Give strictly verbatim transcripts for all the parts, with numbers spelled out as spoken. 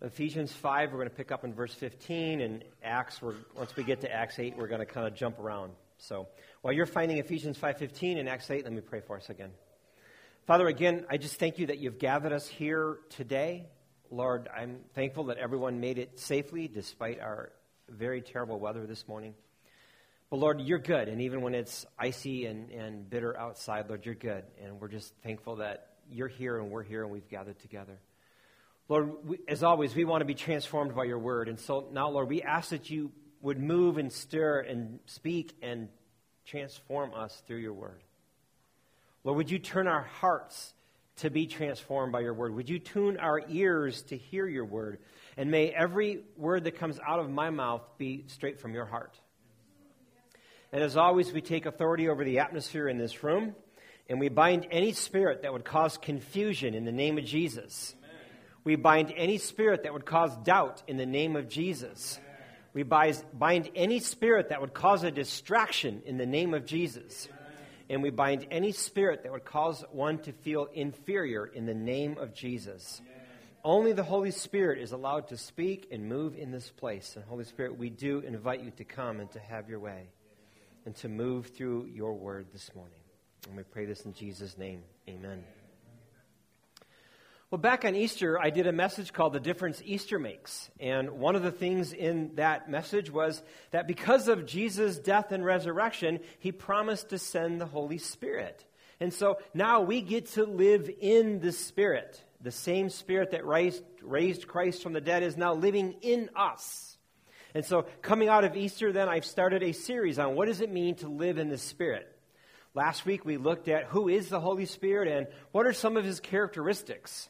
Ephesians five, we're going to pick up in verse fifteen, and Acts, we're, once we get to Acts eight, we're going to kind of jump around. So while you're finding Ephesians five fifteen and Acts eight, let me pray for us again. Father, again, I just thank you that you've gathered us here today. Lord, I'm thankful that everyone made it safely despite our very terrible weather this morning. But Lord, you're good, and even when it's icy and, and bitter outside, Lord, you're good. And we're just thankful that you're here and we're here and we've gathered together. Lord, we, as always, we want to be transformed by your word. And so now, Lord, we ask that you would move and stir and speak and transform us through your word. Lord, would you turn our hearts to be transformed by your word? Would you tune our ears to hear your word? And may every word that comes out of my mouth be straight from your heart. And as always, we take authority over the atmosphere in this room, and we bind any spirit that would cause confusion in the name of Jesus. We bind any spirit that would cause doubt in the name of Jesus. We bind any spirit that would cause a distraction in the name of Jesus. And we bind any spirit that would cause one to feel inferior in the name of Jesus. Only the Holy Spirit is allowed to speak and move in this place. And Holy Spirit, we do invite you to come and to have your way and to move through your word this morning. And we pray this in Jesus' name. Amen. Well, back on Easter, I did a message called The Difference Easter Makes. And one of the things in that message was that because of Jesus' death and resurrection, he promised to send the Holy Spirit. And so now we get to live in the Spirit. The same Spirit that raised, raised Christ from the dead is now living in us. And so coming out of Easter, then, I've started a series on what does it mean to live in the Spirit. Last week, we looked at who is the Holy Spirit and what are some of his characteristics.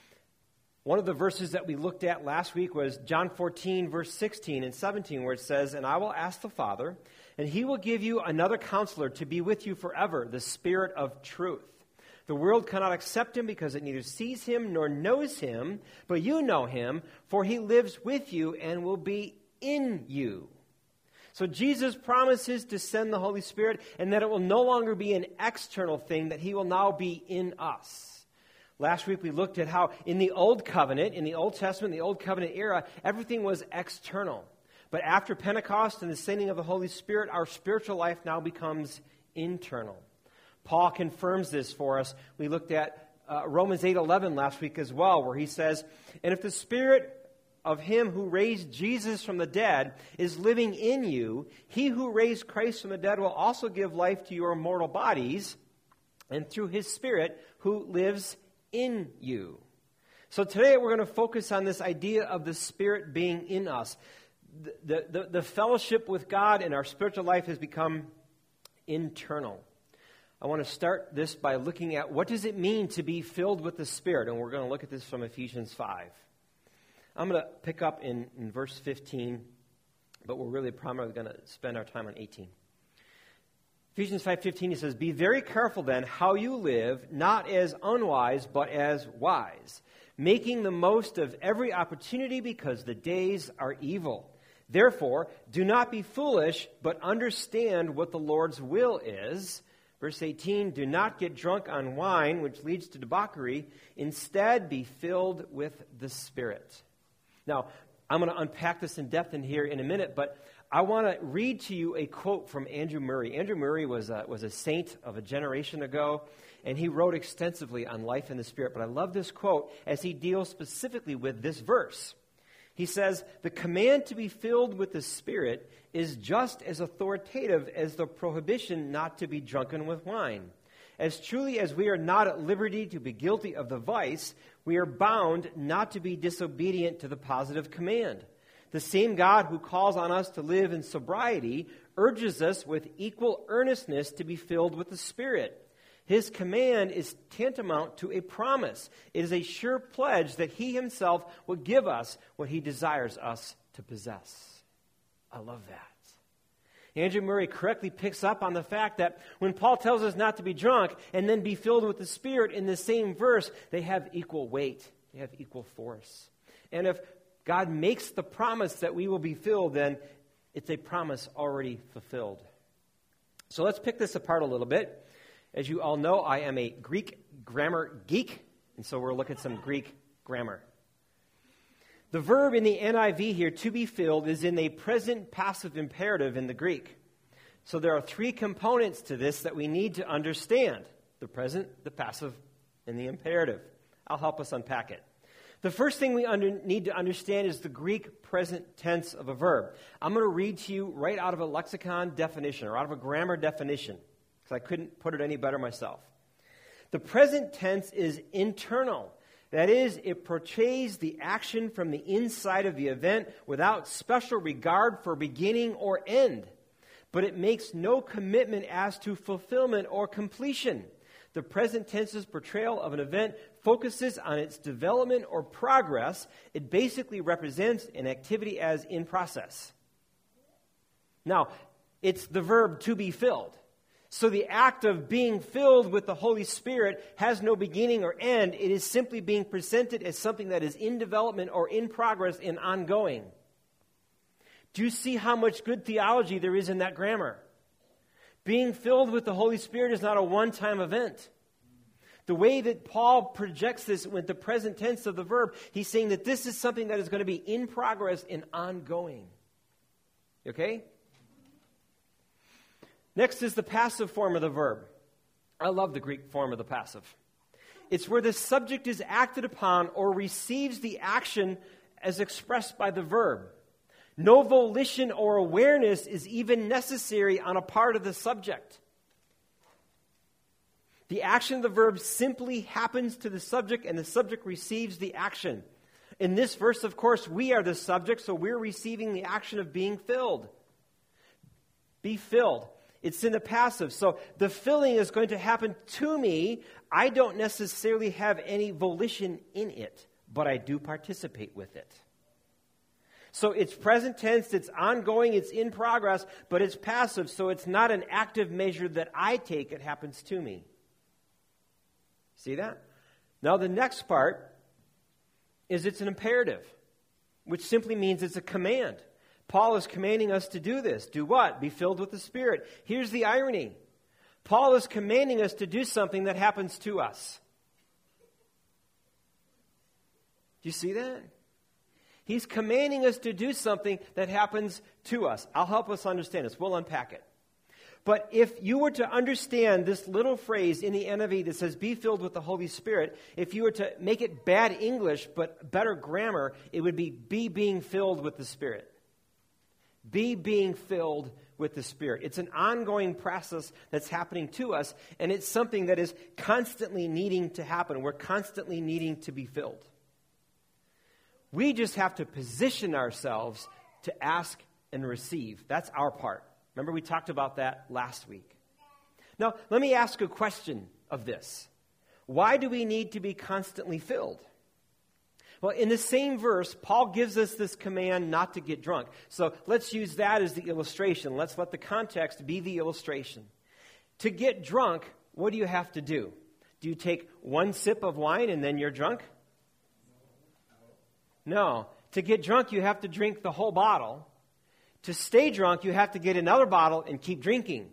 One of the verses that we looked at last week was John fourteen, verse sixteen and seventeen, where it says, "And I will ask the Father, and he will give you another counselor to be with you forever, the Spirit of truth. The world cannot accept him because it neither sees him nor knows him, but you know him, for he lives with you and will be in you." So Jesus promises to send the Holy Spirit, and that it will no longer be an external thing, that he will now be in us. Last week we looked at how in the Old Covenant, in the Old Testament, the Old Covenant era, everything was external. But after Pentecost and the sending of the Holy Spirit, our spiritual life now becomes internal. Paul confirms this for us. We looked at uh, Romans eight eleven last week as well, where he says, "And if the Spirit of him who raised Jesus from the dead is living in you, he who raised Christ from the dead will also give life to your mortal bodies, and through his Spirit who lives in you." So today we're going to focus on this idea of the Spirit being in us. The, the, the fellowship with God in our spiritual life has become internal. I want to start this by looking at what does it mean to be filled with the Spirit, and we're going to look at this from Ephesians five. I'm going to pick up in, in verse fifteen, but we're really primarily going to spend our time on eighteen. Ephesians five fifteen, he says, "Be very careful then how you live, not as unwise, but as wise, making the most of every opportunity because the days are evil. Therefore, do not be foolish, but understand what the Lord's will is." Verse eighteen, "Do not get drunk on wine, which leads to debauchery. Instead, be filled with the Spirit." Now, I'm going to unpack this in depth in here in a minute, but I want to read to you a quote from Andrew Murray. Andrew Murray was a, was a saint of a generation ago, and he wrote extensively on life in the Spirit. But I love this quote as he deals specifically with this verse. He says, "The command to be filled with the Spirit is just as authoritative as the prohibition not to be drunken with wine. As truly as we are not at liberty to be guilty of the vice, we are bound not to be disobedient to the positive command. The same God who calls on us to live in sobriety urges us with equal earnestness to be filled with the Spirit. His command is tantamount to a promise. It is a sure pledge that he himself will give us what he desires us to possess." I love that. Andrew Murray correctly picks up on the fact that when Paul tells us not to be drunk and then be filled with the Spirit in the same verse, they have equal weight. They have equal force. And if God makes the promise that we will be filled, then it's a promise already fulfilled. So let's pick this apart a little bit. As you all know, I am a Greek grammar geek, and so we'll look at some Greek grammar. The verb in the N I V here, to be filled, is in a present passive imperative in the Greek. So there are three components to this that we need to understand: the present, the passive, and the imperative. I'll help us unpack it. The first thing we under, need to understand is the Greek present tense of a verb. I'm going to read to you right out of a lexicon definition, or out of a grammar definition, because I couldn't put it any better myself. The present tense is internal. That is, it portrays the action from the inside of the event without special regard for beginning or end. But it makes no commitment as to fulfillment or completion. The present tense's portrayal of an event focuses on its development or progress. It basically represents an activity as in process. Now, it's the verb to be filled. So the act of being filled with the Holy Spirit has no beginning or end. It is simply being presented as something that is in development or in progress and ongoing. Do you see how much good theology there is in that grammar? Being filled with the Holy Spirit is not a one-time event. The way that Paul projects this with the present tense of the verb, he's saying that this is something that is going to be in progress and ongoing. Okay? Next is the passive form of the verb. I love the Greek form of the passive. It's where the subject is acted upon or receives the action as expressed by the verb. No volition or awareness is even necessary on a part of the subject. The action of the verb simply happens to the subject, and the subject receives the action. In this verse, of course, we are the subject, so we're receiving the action of being filled. Be filled. It's in the passive. So the filling is going to happen to me. I don't necessarily have any volition in it, but I do participate with it. So it's present tense, it's ongoing, it's in progress, but it's passive, so it's not an active measure that I take, it happens to me. See that? Now the next part is it's an imperative, which simply means it's a command. Paul is commanding us to do this. Do what? Be filled with the Spirit. Here's the irony. Paul is commanding us to do something that happens to us. Do you see that? He's commanding us to do something that happens to us. I'll help us understand this. We'll unpack it. But if you were to understand this little phrase in the N I V that says, be filled with the Holy Spirit, if you were to make it bad English but better grammar, it would be, be being filled with the Spirit. Be being filled with the Spirit. It's an ongoing process that's happening to us, and it's something that is constantly needing to happen. We're constantly needing to be filled. We just have to position ourselves to ask and receive. That's our part. Remember, we talked about that last week. Now, let me ask a question of this. Why do we need to be constantly filled? Well, in the same verse, Paul gives us this command not to get drunk. So let's use that as the illustration. Let's let the context be the illustration. To get drunk, what do you have to do? Do you take one sip of wine and then you're drunk? No. To get drunk, you have to drink the whole bottle. To stay drunk, you have to get another bottle and keep drinking.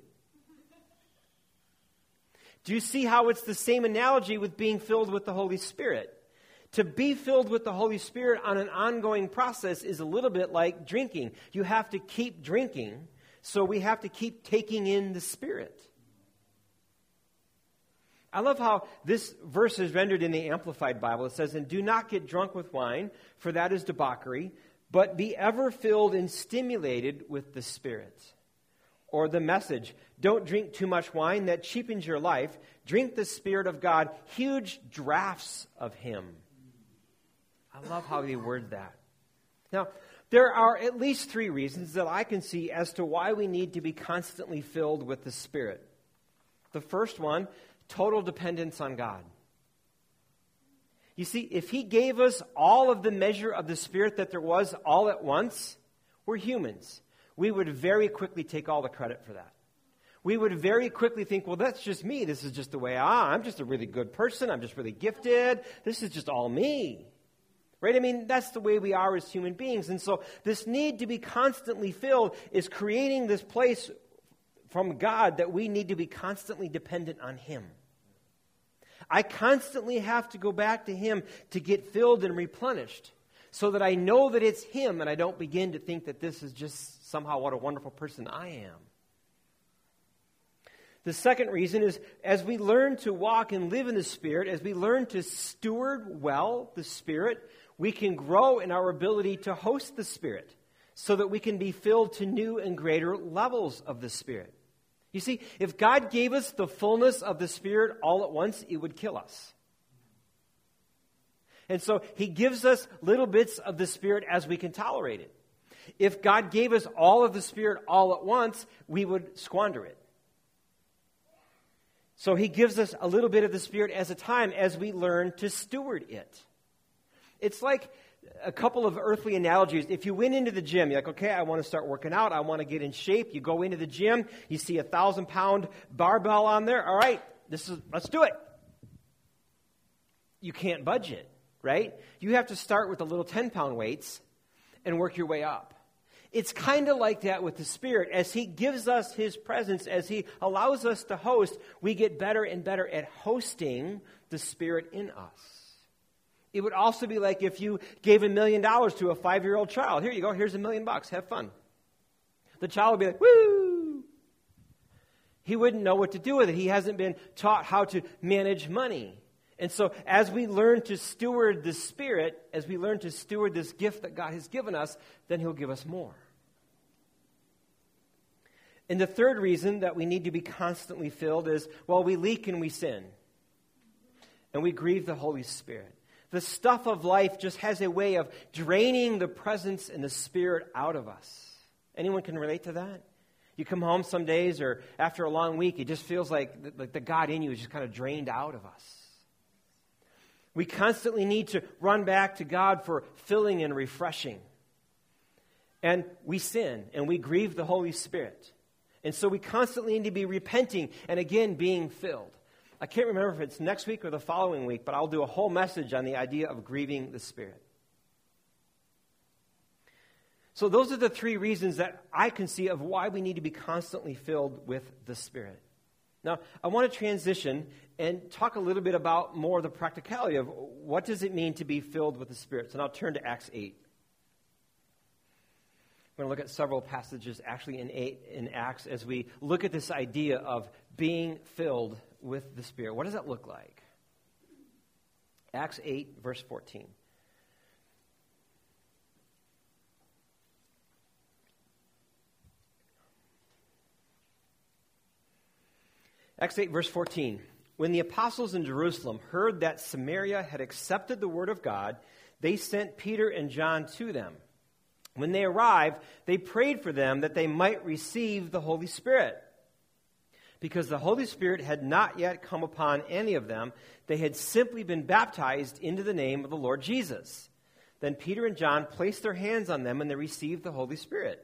Do you see how it's the same analogy with being filled with the Holy Spirit? To be filled with the Holy Spirit on an ongoing process is a little bit like drinking. You have to keep drinking, so we have to keep taking in the Spirit. I love how this verse is rendered in the Amplified Bible. It says, and do not get drunk with wine, for that is debauchery, but be ever filled and stimulated with the Spirit. Or the Message, don't drink too much wine, that cheapens your life. Drink the Spirit of God, huge draughts of Him. I love how they word that. Now, there are at least three reasons that I can see as to why we need to be constantly filled with the Spirit. The first one, total dependence on God. You see, if He gave us all of the measure of the Spirit that there was all at once, we're humans. We would very quickly take all the credit for that. We would very quickly think, well, that's just me. This is just the way I am. I'm just a really good person. I'm just really gifted. This is just all me. Right? I mean, that's the way we are as human beings. And so this need to be constantly filled is creating this place from God that we need to be constantly dependent on Him. I constantly have to go back to Him to get filled and replenished. so that I know that it's him and I don't begin to think that this is just somehow what a wonderful person I am. The second reason is as we learn to walk and live in the Spirit, as we learn to steward well the Spirit, we can grow in our ability to host the Spirit so that we can be filled to new and greater levels of the Spirit. You see, if God gave us the fullness of the Spirit all at once, it would kill us. And so he gives us little bits of the Spirit as we can tolerate it. If God gave us all of the Spirit all at once, we would squander it. So he gives us a little bit of the Spirit as a time as we learn to steward it. It's like a couple of earthly analogies. If you went into the gym, you're like, okay, I want to start working out. I want to get in shape. You go into the gym. You see a thousand pound barbell on there. All right, this is let's do it. You can't budge it, right? You have to start with the little ten pound weights and work your way up. It's kind of like that with the Spirit. As he gives us his presence, as he allows us to host, we get better and better at hosting the Spirit in us. It would also be like if you gave a million dollars to a five-year-old child. Here you go, here's a million bucks, have fun. The child would be like, woo! He wouldn't know what to do with it. He hasn't been taught how to manage money. And so as we learn to steward the Spirit, as we learn to steward this gift that God has given us, then he'll give us more. And the third reason that we need to be constantly filled is, well, we leak and we sin. And we grieve the Holy Spirit. The stuff of life just has a way of draining the presence and the Spirit out of us. Anyone can relate to that? You come home some days or after a long week, it just feels like the, like the God in you is just kind of drained out of us. We constantly need to run back to God for filling and refreshing. And we sin and we grieve the Holy Spirit. And so we constantly need to be repenting and again being filled. I can't remember if it's next week or the following week, but I'll do a whole message on the idea of grieving the Spirit. So those are the three reasons that I can see of why we need to be constantly filled with the Spirit. Now, I want to transition and talk a little bit about more of the practicality of what does it mean to be filled with the Spirit. So now turn to Acts eight. We're going to look at several passages actually in, eight, in Acts as we look at this idea of being filled with the Spirit. What does that look like? Acts eight, verse fourteen. Acts eight, verse fourteen. When the apostles in Jerusalem heard that Samaria had accepted the word of God, they sent Peter and John to them. When they arrived, they prayed for them that they might receive the Holy Spirit. Because the Holy Spirit had not yet come upon any of them, they had simply been baptized into the name of the Lord Jesus. Then Peter and John placed their hands on them and they received the Holy Spirit.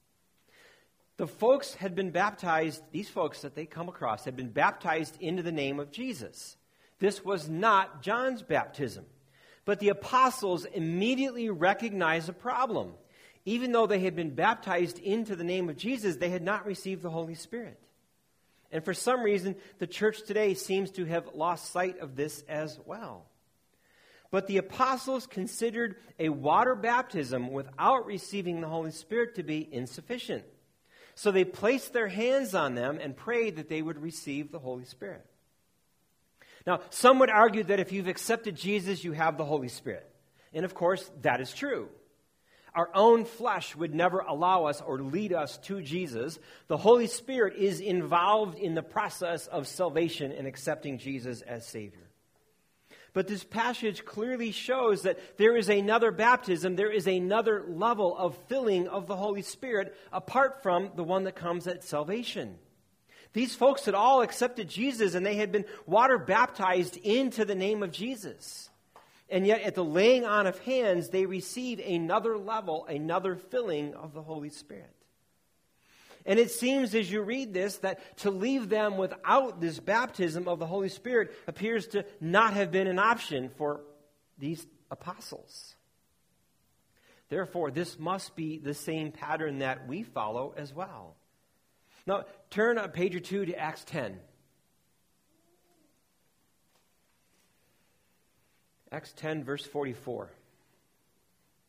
The folks had been baptized, these folks that they come across, had been baptized into the name of Jesus. This was not John's baptism. But the apostles immediately recognized a problem. Even though they had been baptized into the name of Jesus, they had not received the Holy Spirit. And for some reason, the church today seems to have lost sight of this as well. But the apostles considered a water baptism without receiving the Holy Spirit to be insufficient. So they placed their hands on them and prayed that they would receive the Holy Spirit. Now, some would argue that if you've accepted Jesus, you have the Holy Spirit. And of course, that is true. Our own flesh would never allow us or lead us to Jesus. The Holy Spirit is involved in the process of salvation and accepting Jesus as Savior. But this passage clearly shows that there is another baptism, there is another level of filling of the Holy Spirit apart from the one that comes at salvation. These folks had all accepted Jesus and they had been water baptized into the name of Jesus. And yet at the laying on of hands, they receive another level, another filling of the Holy Spirit. And it seems as you read this that to leave them without this baptism of the Holy Spirit appears to not have been an option for these apostles. Therefore, this must be the same pattern that we follow as well. Now, turn a page or two to Acts ten. Acts ten, verse forty-four.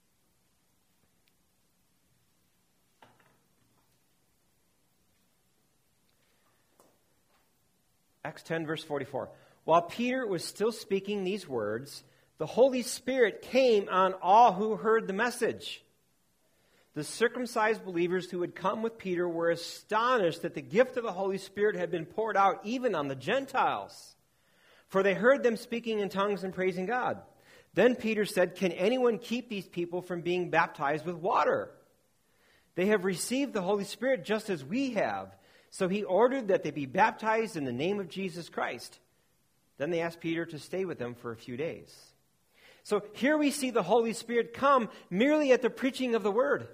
Acts ten, verse forty-four. While Peter was still speaking these words, the Holy Spirit came on all who heard the message. The circumcised believers who had come with Peter were astonished that the gift of the Holy Spirit had been poured out even on the Gentiles, for they heard them speaking in tongues and praising God. Then Peter said, "Can anyone keep these people from being baptized with water? They have received the Holy Spirit just as we have." So he ordered that they be baptized in the name of Jesus Christ. Then they asked Peter to stay with them for a few days. So here we see the Holy Spirit come merely at the preaching of the word.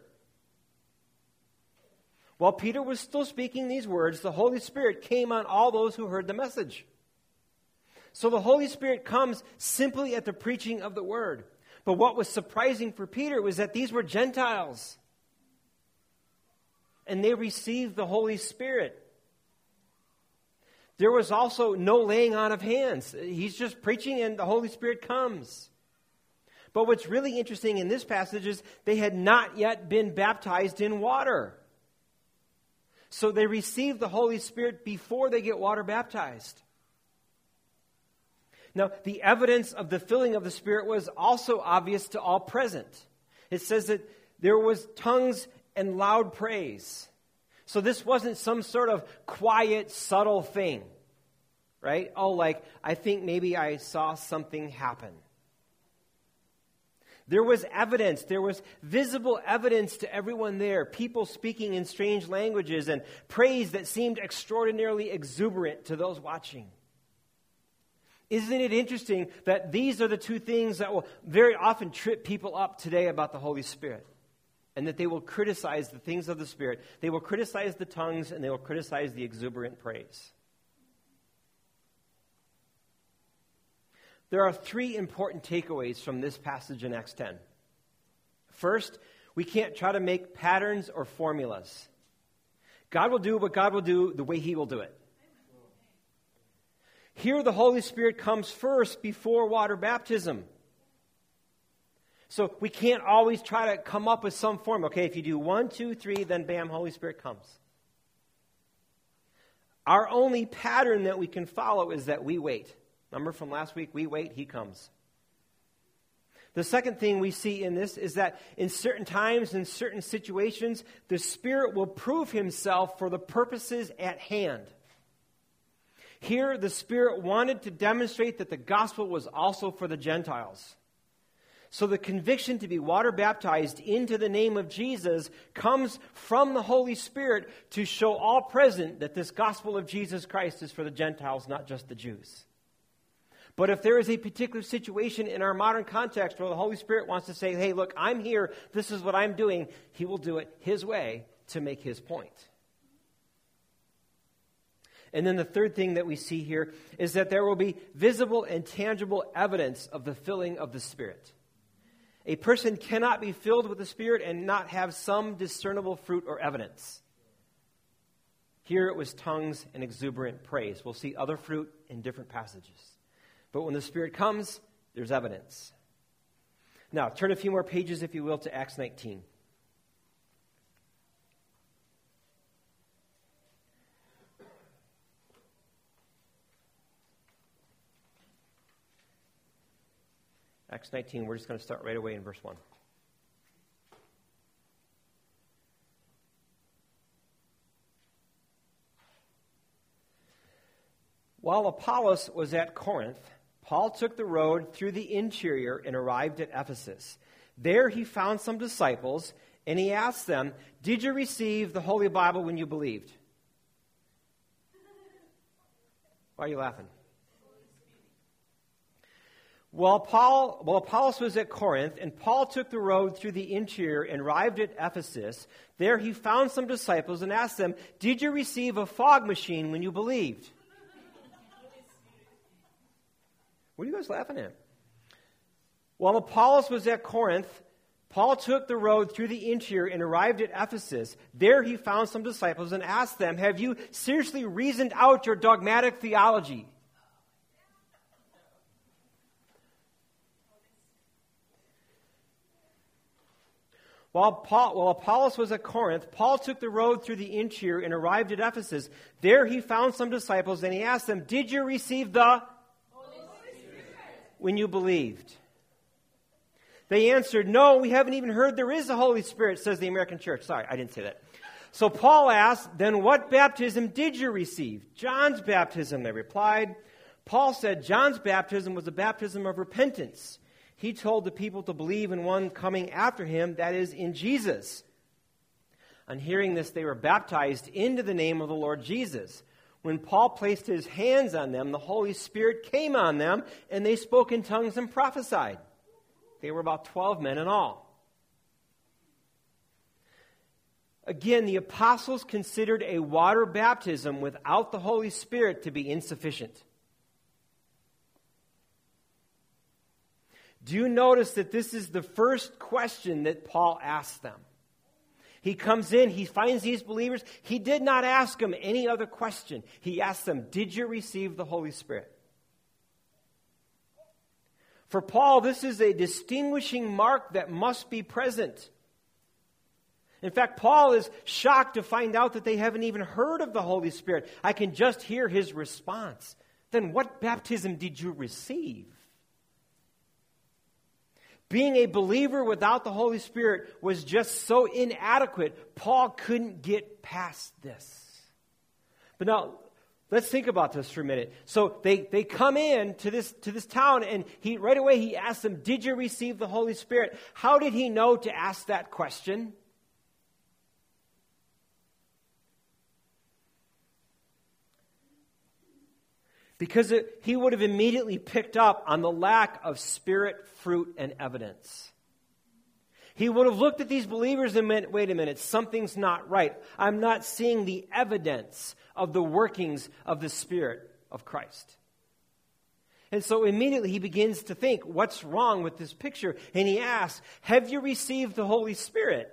While Peter was still speaking these words, the Holy Spirit came on all those who heard the message. So the Holy Spirit comes simply at the preaching of the word. But what was surprising for Peter was that these were Gentiles. And they received the Holy Spirit. There was also no laying on of hands. He's just preaching and the Holy Spirit comes. But what's really interesting in this passage is they had not yet been baptized in water. So they receive the Holy Spirit before they get water baptized. Now, the evidence of the filling of the Spirit was also obvious to all present. It says that there was tongues and loud praise. So this wasn't some sort of quiet, subtle thing, right? Oh, like, I think maybe I saw something happen. There was evidence. There was visible evidence to everyone there. People speaking in strange languages and praise that seemed extraordinarily exuberant to those watching. Isn't it interesting that these are the two things that will very often trip people up today about the Holy Spirit? And that they will criticize the things of the Spirit. They will criticize the tongues and they will criticize the exuberant praise. There are three important takeaways from this passage in Acts ten. First, we can't try to make patterns or formulas. God will do what God will do the way He will do it. Here, the Holy Spirit comes first before water baptism. So we can't always try to come up with some form. Okay, if you do one, two, three, then bam, Holy Spirit comes. Our only pattern that we can follow is that we wait. Remember from last week, we wait, He comes. The second thing we see in this is that in certain times, in certain situations, the Spirit will prove Himself for the purposes at hand. Here, the Spirit wanted to demonstrate that the gospel was also for the Gentiles. So the conviction to be water baptized into the name of Jesus comes from the Holy Spirit to show all present that this gospel of Jesus Christ is for the Gentiles, not just the Jews. But if there is a particular situation in our modern context where the Holy Spirit wants to say, hey, look, I'm here, this is what I'm doing, He will do it His way to make His point. And then the third thing that we see here is that there will be visible and tangible evidence of the filling of the Spirit. A person cannot be filled with the Spirit and not have some discernible fruit or evidence. Here it was tongues and exuberant praise. We'll see other fruit in different passages. But when the Spirit comes, there's evidence. Now, turn a few more pages, if you will, to Acts nineteen. Acts nineteen, we're just going to start right away in verse one. While Apollos was at Corinth, Paul took the road through the interior and arrived at Ephesus. There he found some disciples, and he asked them, "Did you receive the Holy Bible when you believed?" Why are you laughing? While Paul, while Apollos was at Corinth, and Paul took the road through the interior and arrived at Ephesus, there he found some disciples and asked them, "Did you receive a fog machine when you believed?" What are you guys laughing at? While Apollos was at Corinth, Paul took the road through the interior and arrived at Ephesus. There he found some disciples and asked them, "Have you seriously reasoned out your dogmatic theology?" While, Paul, while Apollos was at Corinth, Paul took the road through the interior and arrived at Ephesus. There he found some disciples, and he asked them, "Did you receive the Holy Spirit when you believed?" They answered, "No, we haven't even heard there is a Holy Spirit," says the American Church. Sorry, I didn't say that. So Paul asked, "Then what baptism did you receive?" "John's baptism," they replied. Paul said John's baptism was a baptism of repentance. He told the people to believe in one coming after him, that is, in Jesus. On hearing this, they were baptized into the name of the Lord Jesus. When Paul placed his hands on them, the Holy Spirit came on them, and they spoke in tongues and prophesied. They were about twelve men in all. Again, the apostles considered a water baptism without the Holy Spirit to be insufficient. Do you notice that this is the first question that Paul asks them? He comes in, he finds these believers. He did not ask them any other question. He asked them, "Did you receive the Holy Spirit?" For Paul, this is a distinguishing mark that must be present. In fact, Paul is shocked to find out that they haven't even heard of the Holy Spirit. I can just hear his response. Then what baptism did you receive? Being a believer without the Holy Spirit was just so inadequate, Paul couldn't get past this. But now, let's think about this for a minute. So they, they come in to this, to this town, and he right away he asks them, "Did you receive the Holy Spirit?" How did he know to ask that question? Because it, he would have immediately picked up on the lack of spirit, fruit, and evidence. He would have looked at these believers and meant, wait a minute, something's not right. I'm not seeing the evidence of the workings of the Spirit of Christ. And so immediately he begins to think, what's wrong with this picture? And he asks, "Have you received the Holy Spirit?"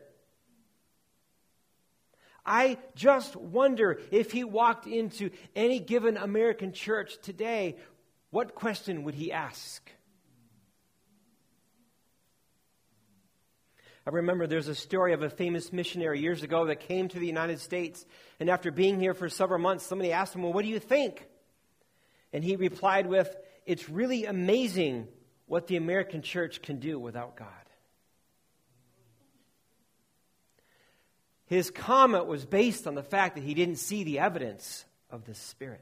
I just wonder if he walked into any given American church today, what question would he ask? I remember there's a story of a famous missionary years ago that came to the United States, and after being here for several months, somebody asked him, "Well, what do you think?" And he replied with, "It's really amazing what the American church can do without God." His comment was based on the fact that he didn't see the evidence of the Spirit.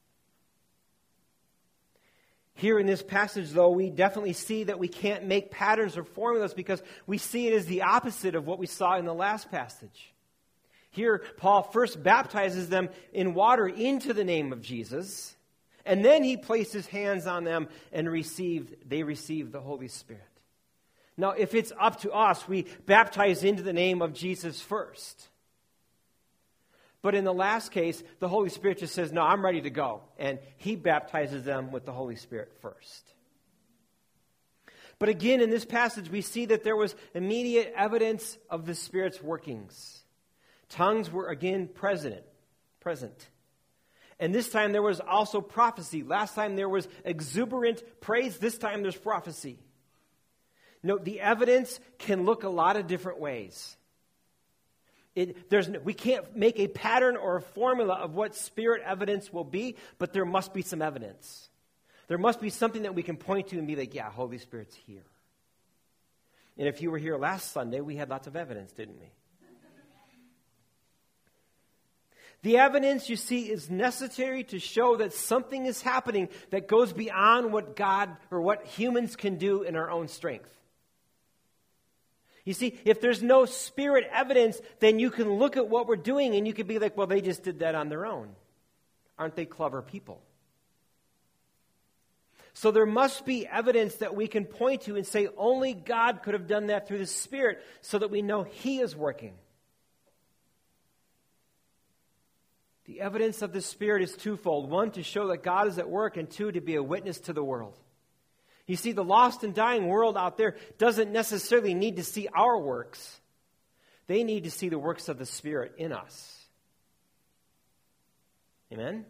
Here in this passage, though, we definitely see that we can't make patterns or formulas because we see it as the opposite of what we saw in the last passage. Here, Paul first baptizes them in water into the name of Jesus, and then he placed his hands on them and received, they received the Holy Spirit. Now, if it's up to us, we baptize into the name of Jesus first. But in the last case, the Holy Spirit just says, "No, I'm ready to go." And he baptizes them with the Holy Spirit first. But again, in this passage, we see that there was immediate evidence of the Spirit's workings. Tongues were again present. present. And this time there was also prophecy. Last time there was exuberant praise. This time there's prophecy. Note, the evidence can look a lot of different ways. It, there's, we can't make a pattern or a formula of what Spirit evidence will be, but there must be some evidence. There must be something that we can point to and be like, yeah, Holy Spirit's here. And if you were here last Sunday, we had lots of evidence, didn't we? The evidence, you see, is necessary to show that something is happening that goes beyond what God or what humans can do in our own strength. You see, if there's no Spirit evidence, then you can look at what we're doing and you can be like, well, they just did that on their own. Aren't they clever people? So there must be evidence that we can point to and say only God could have done that through the Spirit so that we know He is working. The evidence of the Spirit is twofold. One, to show that God is at work, and two, to be a witness to the world. You see, the lost and dying world out there doesn't necessarily need to see our works. They need to see the works of the Spirit in us. Amen?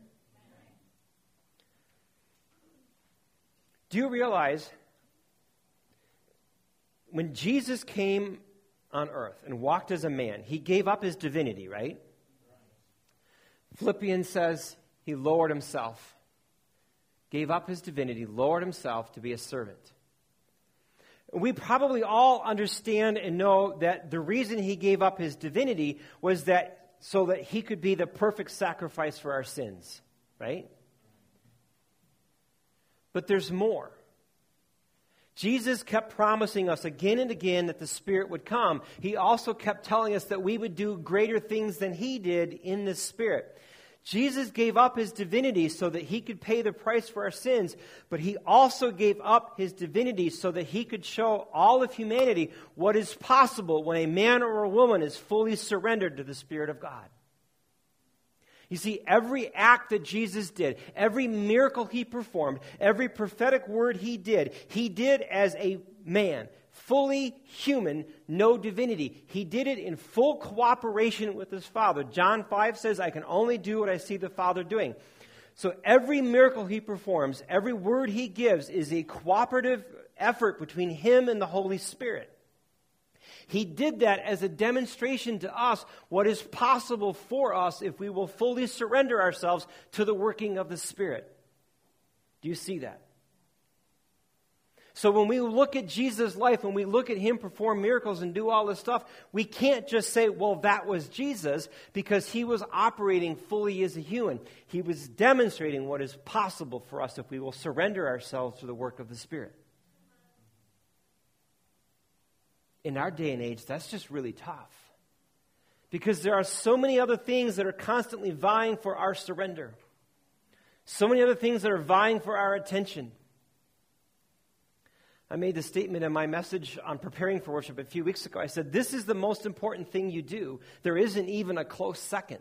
Do you realize when Jesus came on earth and walked as a man. He gave up his divinity, right? Philippians says he lowered himself, gave up his divinity, lowered himself to be a servant. We probably all understand and know that the reason he gave up his divinity was that so that he could be the perfect sacrifice for our sins, right? But there's more. Jesus kept promising us again and again that the Spirit would come. He also kept telling us that we would do greater things than he did in the Spirit. Jesus gave up his divinity so that he could pay the price for our sins, but he also gave up his divinity so that he could show all of humanity what is possible when a man or a woman is fully surrendered to the Spirit of God. You see, every act that Jesus did, every miracle he performed, every prophetic word he did, he did as a man, fully human, no divinity. He did it in full cooperation with his Father. John five says, I can only do what I see the Father doing. So every miracle he performs, every word he gives is a cooperative effort between him and the Holy Spirit. He did that as a demonstration to us what is possible for us if we will fully surrender ourselves to the working of the Spirit. Do you see that? So when we look at Jesus' life, when we look at him perform miracles and do all this stuff, we can't just say, well, that was Jesus, because he was operating fully as a human. He was demonstrating what is possible for us if we will surrender ourselves to the work of the Spirit. In our day and age, that's just really tough. Because there are so many other things that are constantly vying for our surrender. So many other things that are vying for our attention. I made the statement in my message on preparing for worship a few weeks ago. I said, this is the most important thing you do. There isn't even a close second.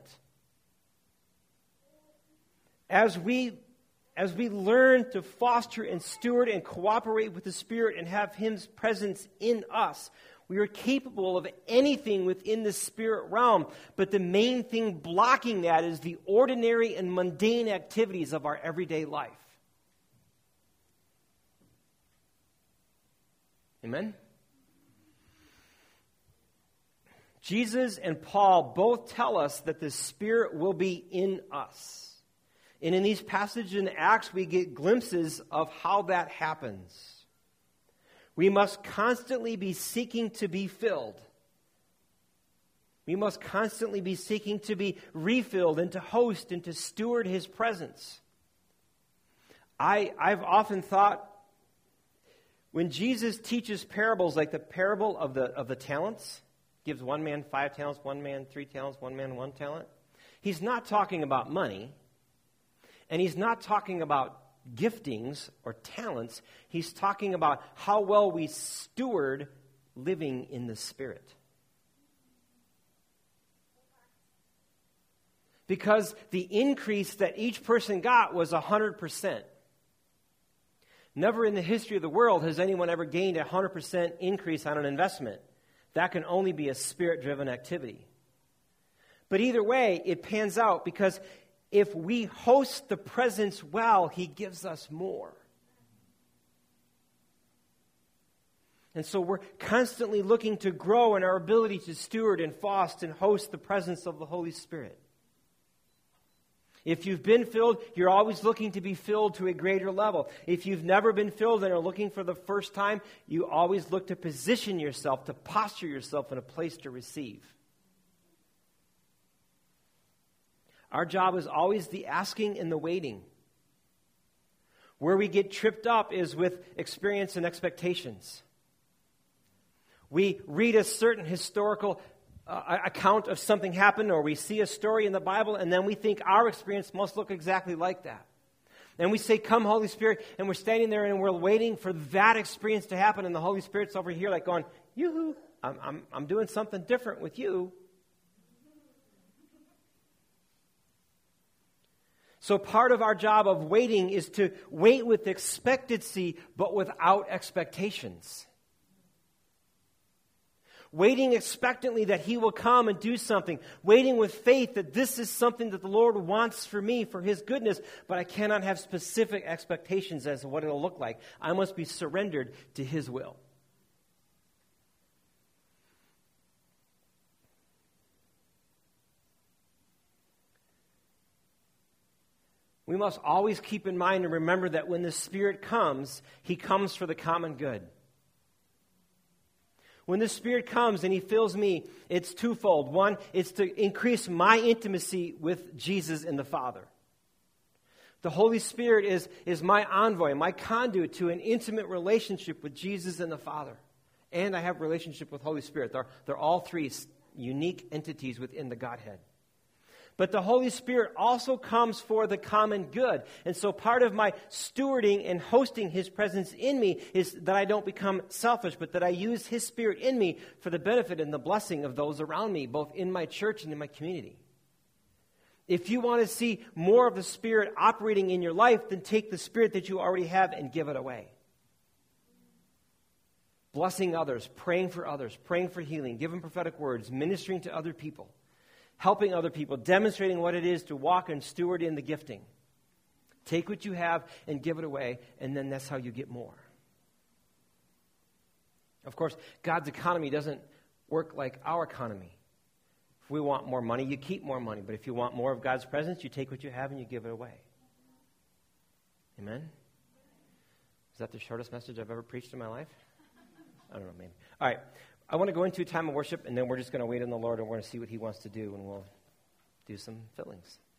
As we, as we learn to foster and steward and cooperate with the Spirit and have His presence in us, we are capable of anything within the spirit realm, but the main thing blocking that is the ordinary and mundane activities of our everyday life. Amen? Jesus and Paul both tell us that the Spirit will be in us. And in these passages in Acts, we get glimpses of how that happens. We must constantly be seeking to be filled. We must constantly be seeking to be refilled and to host and to steward His presence. I, I've often thought, when Jesus teaches parables like the parable of the, of the talents, gives one man five talents, one man three talents, one man one talent, He's not talking about money, and He's not talking about giftings or talents. He's talking about how well we steward living in the Spirit. Because the increase that each person got was one hundred percent. Never in the history of the world has anyone ever gained a one hundred percent increase on an investment. That can only be a Spirit-driven activity. But either way, it pans out because if we host the presence well, He gives us more. And so we're constantly looking to grow in our ability to steward and foster and host the presence of the Holy Spirit. If you've been filled, you're always looking to be filled to a greater level. If you've never been filled and are looking for the first time, you always look to position yourself, to posture yourself in a place to receive. Our job is always the asking and the waiting. Where we get tripped up is with experience and expectations. We read a certain historical uh, account of something happened, or we see a story in the Bible, and then we think our experience must look exactly like that. And we say, come Holy Spirit, and we're standing there and we're waiting for that experience to happen, and the Holy Spirit's over here like going, yoo-hoo, I'm, I'm, I'm doing something different with you. So part of our job of waiting is to wait with expectancy, but without expectations. Waiting expectantly that He will come and do something. Waiting with faith that this is something that the Lord wants for me, for His goodness, but I cannot have specific expectations as to what it'll look like. I must be surrendered to His will. we must always keep in mind and remember that when the Spirit comes, He comes for the common good. When the Spirit comes and He fills me, it's twofold. One, it's to increase my intimacy with Jesus and the Father. The Holy Spirit is, is my envoy, my conduit to an intimate relationship with Jesus and the Father. And I have a relationship with Holy Spirit. They're, they're all three unique entities within the Godhead. But the Holy Spirit also comes for the common good. And so part of my stewarding and hosting His presence in me is that I don't become selfish, but that I use His Spirit in me for the benefit and the blessing of those around me, both in my church and in my community. If you want to see more of the Spirit operating in your life, then take the Spirit that you already have and give it away. Blessing others, praying for others, praying for healing, giving prophetic words, ministering to other people, helping other people, demonstrating what it is to walk and steward in the gifting. Take what you have and give it away, and then that's how you get more. Of course, God's economy doesn't work like our economy. If we want more money, you keep more money. But if you want more of God's presence, you take what you have and you give it away. Amen? Is that the shortest message I've ever preached in my life? I don't know, maybe. All right. I want to go into a time of worship, and then we're just going to wait on the Lord, and we're going to see what He wants to do, and we'll do some fillings.